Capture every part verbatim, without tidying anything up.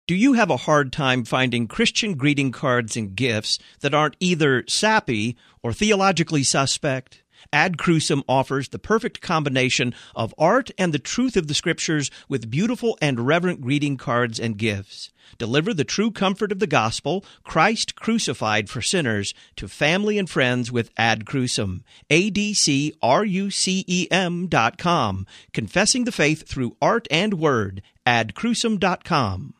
Do you have a hard time finding Christian greeting cards and gifts that aren't either sappy or theologically suspect? Ad Crucem offers the perfect combination of art and the truth of the Scriptures with beautiful and reverent greeting cards and gifts. Deliver the true comfort of the gospel, Christ crucified for sinners, to family and friends with Ad Crucem. A D C R U C E M dot com. Confessing the faith through art and word. ad crucem dot com.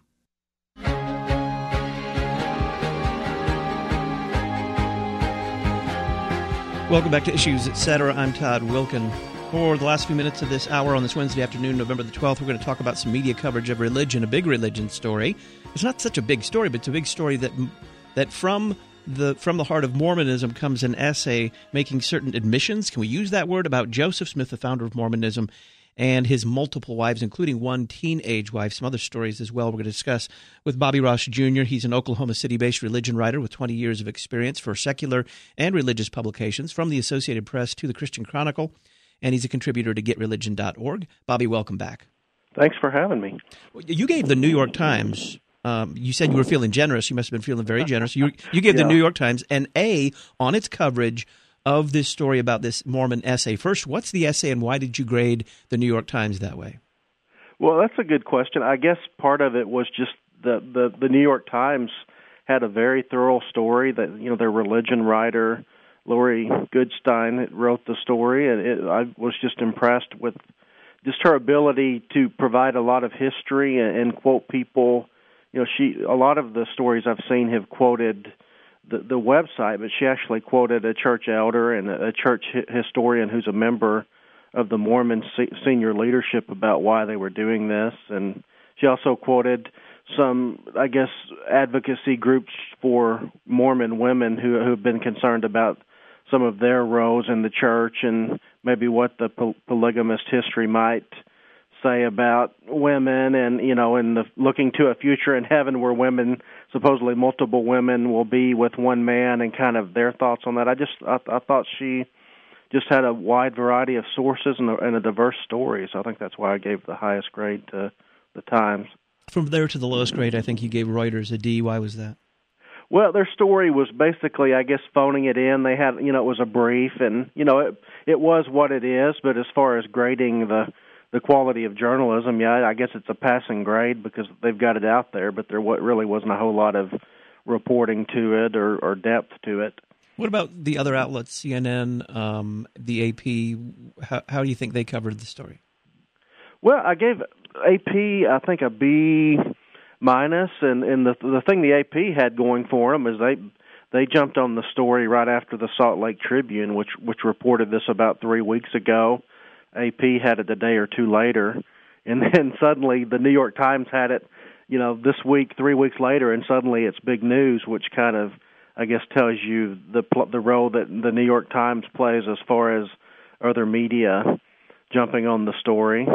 Welcome back to Issues, et cetera. I'm Todd Wilkin. For the last few minutes of this hour on this Wednesday afternoon, November the twelfth, we're going to talk about some media coverage of religion, a big religion story. It's not such a big story, but it's a big story that that from the from the heart of Mormonism comes an essay making certain admissions, can we use that word, about Joseph Smith, the founder of Mormonism, and his multiple wives, including one teenage wife. Some other stories as well we're going to discuss with Bobby Ross Junior He's an Oklahoma City-based religion writer with twenty years of experience for secular and religious publications, from the Associated Press to the Christian Chronicle, and he's a contributor to get religion dot org. Bobby, welcome back. Thanks for having me. You gave the New York Times, um, you said you were feeling generous. You must have been feeling very generous. You, you gave yeah. the New York Times an A on its coverage of this story about this Mormon essay. First, what's the essay and why did you grade the New York Times that way? Well, that's a good question. I guess part of it was just the, the, the New York Times had a very thorough story that, you know, their religion writer, Lori Goodstein, wrote the story, and it, I was just impressed with just her ability to provide a lot of history and, and quote people. You know, she a lot of the stories I've seen have quoted The, the website, but she actually quoted a church elder and a church hi- historian who's a member of the Mormon se- senior leadership about why they were doing this. And she also quoted some, I guess, advocacy groups for Mormon women who who have been concerned about some of their roles in the church and maybe what the poly- polygamist history might say about women, and you know, in the looking to a future in heaven where women, supposedly multiple women, will be with one man, and kind of their thoughts on that. I just I, I thought she just had a wide variety of sources and a, and a diverse story, so I think that's why I gave the highest grade to the Times. From there to the lowest grade, I think you gave Reuters a D. Why was that? Well, their story was basically, I guess, phoning it in. They had, you know, it was a brief, and you know, it it was what it is. But as far as grading the the quality of journalism, yeah, I guess it's a passing grade because they've got it out there, but there really wasn't a whole lot of reporting to it or, or depth to it. What about the other outlets, C N N, um, the A P? How, how do you think they covered the story? Well, I gave A P, I think, a B minus, and, and the the thing the A P had going for them is they they jumped on the story right after the Salt Lake Tribune, which which reported this about three weeks ago. A P had it a day or two later, and then suddenly the New York Times had it, you know, this week, three weeks later, and suddenly it's big news, which kind of, I guess, tells you the the role that the New York Times plays as far as other media jumping on the story.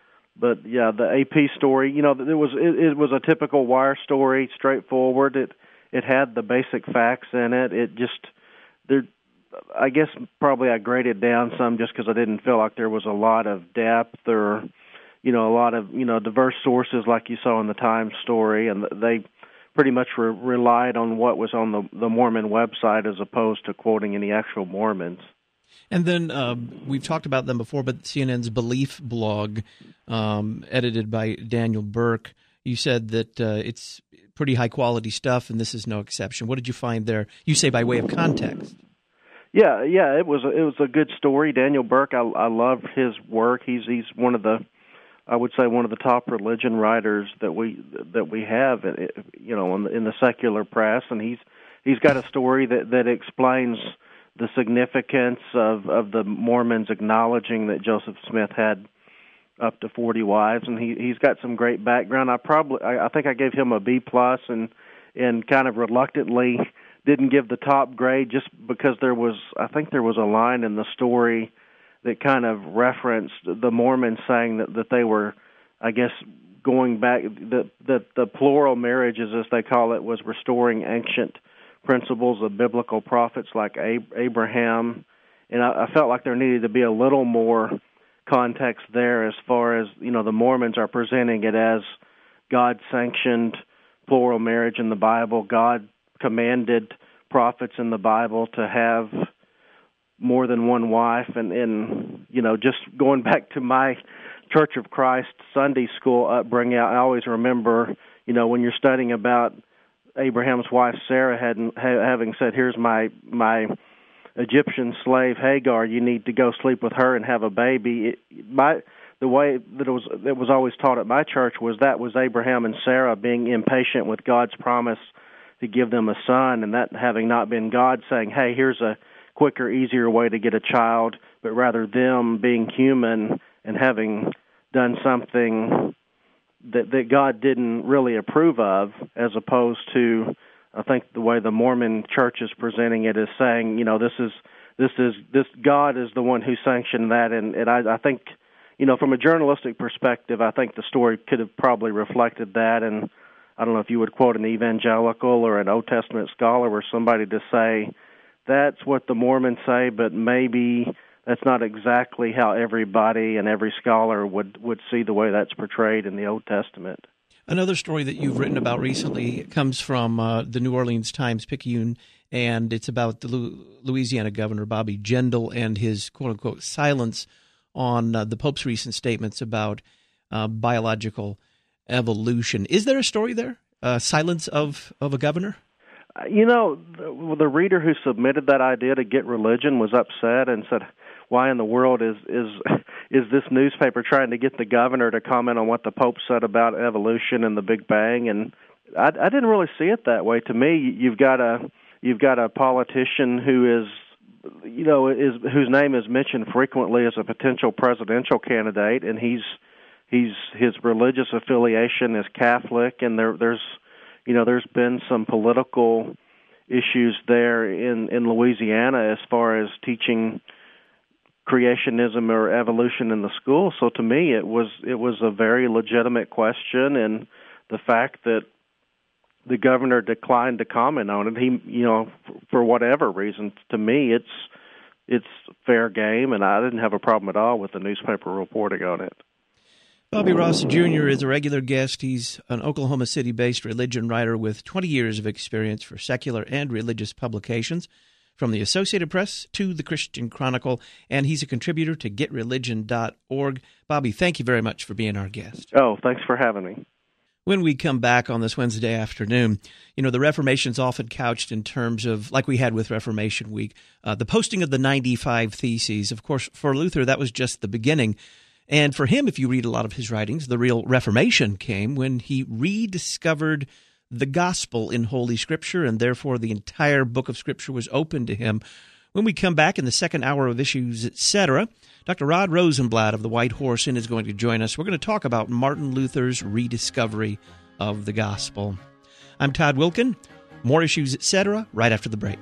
But yeah, the A P story, you know, it was it, it was a typical wire story, straightforward. It it had the basic facts in it. It just there. I guess probably I graded down some just because I didn't feel like there was a lot of depth or, you know, a lot of, you know, diverse sources like you saw in the Times story, and they pretty much re- relied on what was on the, the Mormon website as opposed to quoting any actual Mormons. And then uh, we've talked about them before, but C N N's Belief blog, um, edited by Daniel Burke, you said that uh, it's pretty high-quality stuff, and this is no exception. What did you find there? You say by way of context. Yeah, yeah, it was a, it was a good story. Daniel Burke, I, I love his work. He's he's one of the, I would say, one of the top religion writers that we that we have, you know, in the, in the secular press, and he's he's got a story that, that explains the significance of, of the Mormons acknowledging that Joseph Smith had up to forty wives, and he he's got some great background. I probably I, I think I gave him a B plus, and and kind of reluctantly didn't give the top grade just because there was, I think there was a line in the story that kind of referenced the Mormons saying that, that they were, I guess, going back, that, that the plural marriages, as they call it, was restoring ancient principles of biblical prophets like Abraham. And I, I felt like there needed to be a little more context there as far as, you know, the Mormons are presenting it as God-sanctioned plural marriage in the Bible. God commanded prophets in the Bible to have more than one wife, and, and you know, just going back to my Church of Christ Sunday school upbringing, I always remember, you know, when you're studying about Abraham's wife Sarah hadn't, ha, having said, "Here's my my Egyptian slave Hagar. You need to go sleep with her and have a baby." It, my the way that it was it was always taught at my church was that was Abraham and Sarah being impatient with God's promise to give them a son, and that having not been God saying, "Hey, here's a quicker, easier way to get a child," but rather them being human and having done something that that God didn't really approve of, as opposed to, I think the way the Mormon Church is presenting it is saying, you know, this is this is this God is the one who sanctioned that, and, and I, I think, you know, from a journalistic perspective, I think the story could have probably reflected that, and I don't know if you would quote an evangelical or an Old Testament scholar or somebody to say that's what the Mormons say, but maybe that's not exactly how everybody and every scholar would, would see the way that's portrayed in the Old Testament. Another story that you've written about recently comes from uh, the New Orleans Times-Picayune, and it's about the Lu- Louisiana Governor Bobby Jindal and his quote-unquote silence on uh, the Pope's recent statements about uh, biological evolution. Is there a story there? Uh, silence of, of a governor? You know, the, the reader who submitted that idea to Get Religion was upset and said, why in the world is is is this newspaper trying to get the governor to comment on what the Pope said about evolution and the Big Bang? And I, I didn't really see it that way. To me, you've got a you've got a politician who is, you know, is whose name is mentioned frequently as a potential presidential candidate, and he's he's his religious affiliation is Catholic, and there there's you know there's been some political issues there in in Louisiana as far as teaching creationism or evolution in the school. So to me, it was it was a very legitimate question, and the fact that the governor declined to comment on it, he you know for whatever reason, to me it's it's fair game, and I didn't have a problem at all with the newspaper reporting on it. Bobby Ross Junior is a regular guest. He's an Oklahoma City-based religion writer with twenty years of experience for secular and religious publications, from the Associated Press to the Christian Chronicle, and he's a contributor to get religion dot org. Bobby, thank you very much for being our guest. Oh, thanks for having me. When we come back on this Wednesday afternoon, you know, the Reformation's often couched in terms of, like we had with Reformation Week, uh, the posting of the ninety-five Theses. Of course, for Luther, that was just the beginning. And for him, if you read a lot of his writings, the real Reformation came when he rediscovered the gospel in Holy Scripture, and therefore the entire book of Scripture was open to him. When we come back in the second hour of Issues, et cetera, Doctor Rod Rosenblatt of the White Horse Inn is going to join us. We're going to talk about Martin Luther's rediscovery of the gospel. I'm Todd Wilkin. More Issues, et cetera, right after the break.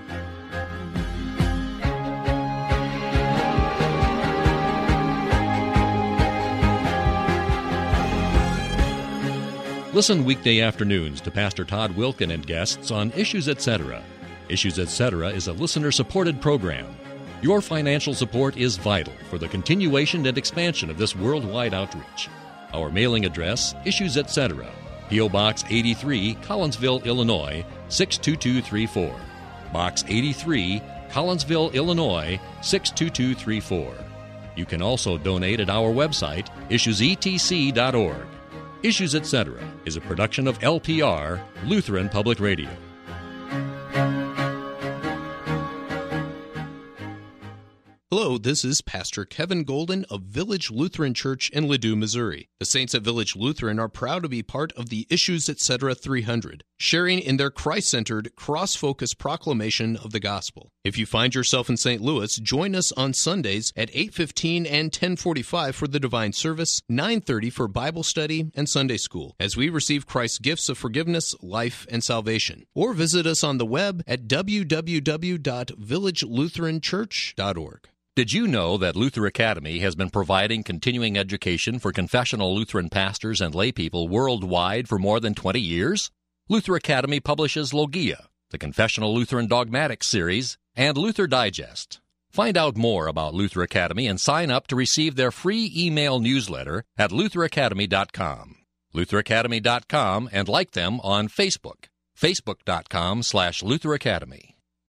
Listen weekday afternoons to Pastor Todd Wilkin and guests on Issues, et cetera. Issues, et cetera is a listener-supported program. Your financial support is vital for the continuation and expansion of this worldwide outreach. Our mailing address, Issues, et cetera, P O. Box eighty-three, Collinsville, Illinois, six two two three four. Box eighty-three, Collinsville, Illinois, six two two three four. You can also donate at our website, issues e t c dot org. Issues, et cetera is a production of L P R, Lutheran Public Radio. Hello, this is Pastor Kevin Golden of Village Lutheran Church in Ladue, Missouri. The saints at Village Lutheran are proud to be part of the Issues, et cetera three hundred, sharing in their Christ-centered, cross-focused proclamation of the gospel. If you find yourself in Saint Louis, join us on Sundays at eight fifteen and ten forty-five for the Divine Service, nine thirty for Bible study and Sunday School, as we receive Christ's gifts of forgiveness, life, and salvation. Or visit us on the web at w w w dot village lutheran church dot org. Did you know that Luther Academy has been providing continuing education for confessional Lutheran pastors and laypeople worldwide for more than twenty years? Luther Academy publishes Logia, the Confessional Lutheran Dogmatics series, and Luther Digest. Find out more about Luther Academy and sign up to receive their free email newsletter at luther academy dot com. Luther Academy dot com, and like them on Facebook, facebook dot com slash Luther Academy.